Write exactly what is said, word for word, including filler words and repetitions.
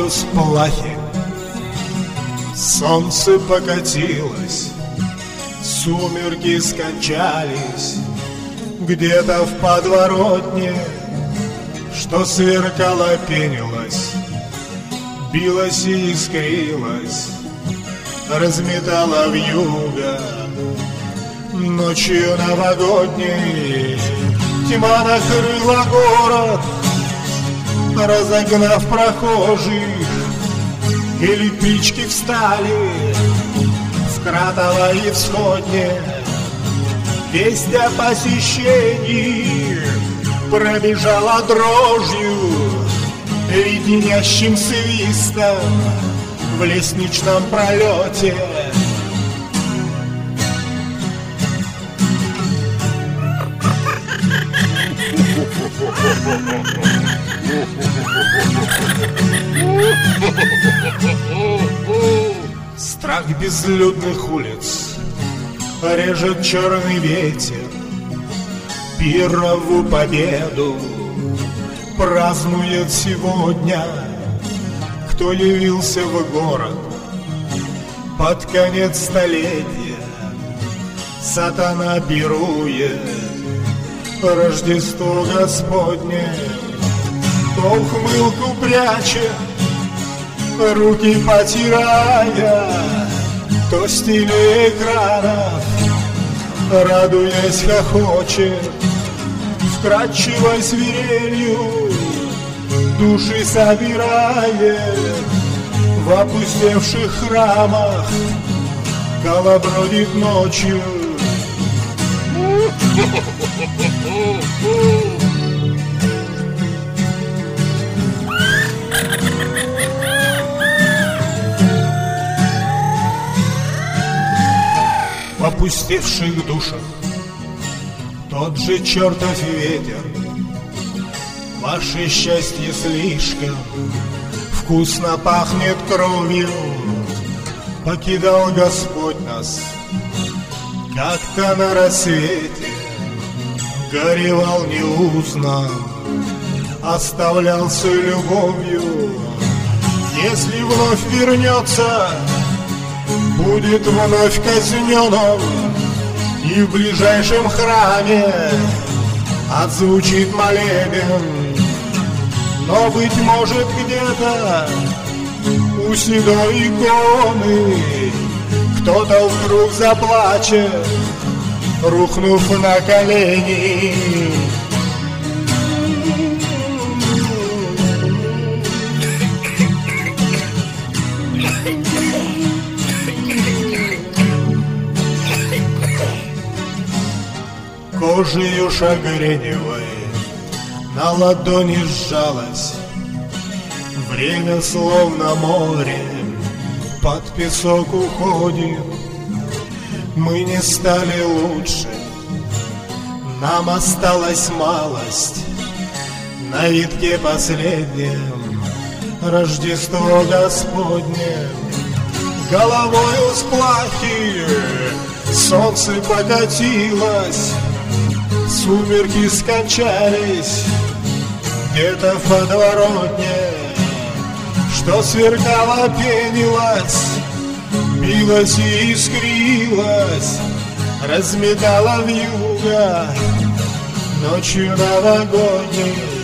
всплахи. Солнце покатилось, сумерки скончались. Где-то в подворотне, что сверкало, пенилось, билось и искрилось, разметало вьюга. Ночью новогодней тьма накрыла город, разогнав прохожих, электрички встали в Кратово и Всходне. Весть о посещении пробежала дрожью, леденящим свистом в лестничном пролете. Страх безлюдных улиц режет черный ветер. Пирову победу празднует сегодня, кто явился в город под конец столетия. Сатана пирует Рождество Господне, то ухмылку прячет, руки потирая, то с телеэкранов, радуясь, хохочет, вкрадчивой свирелью души собирает. В опустевших храмах колобродит ночью. В опустевших душах тот же чертов ветер. Ваше счастье слишком вкусно пахнет кровью. Покидал Господь нас как-то на рассвете, горевал неузнан, оставлялся любовью. Если вновь вернется, будет вновь казнен, и в ближайшем храме отзвучит молебен. Но, быть может, где-то у седой иконы кто-то вдруг заплачет, рухнув на колени. Кожею шагреневой на ладони сжалась. Время словно море под песок уходит. Мы не стали лучше, нам осталась малость. На витке последнем Рождество Господне. Головою с плахи солнце покатилось, сумерки скончались. Где-то в подворотне, что сверкало, пенилось, билось и искрилось, разметало вьюга ночью новогодней.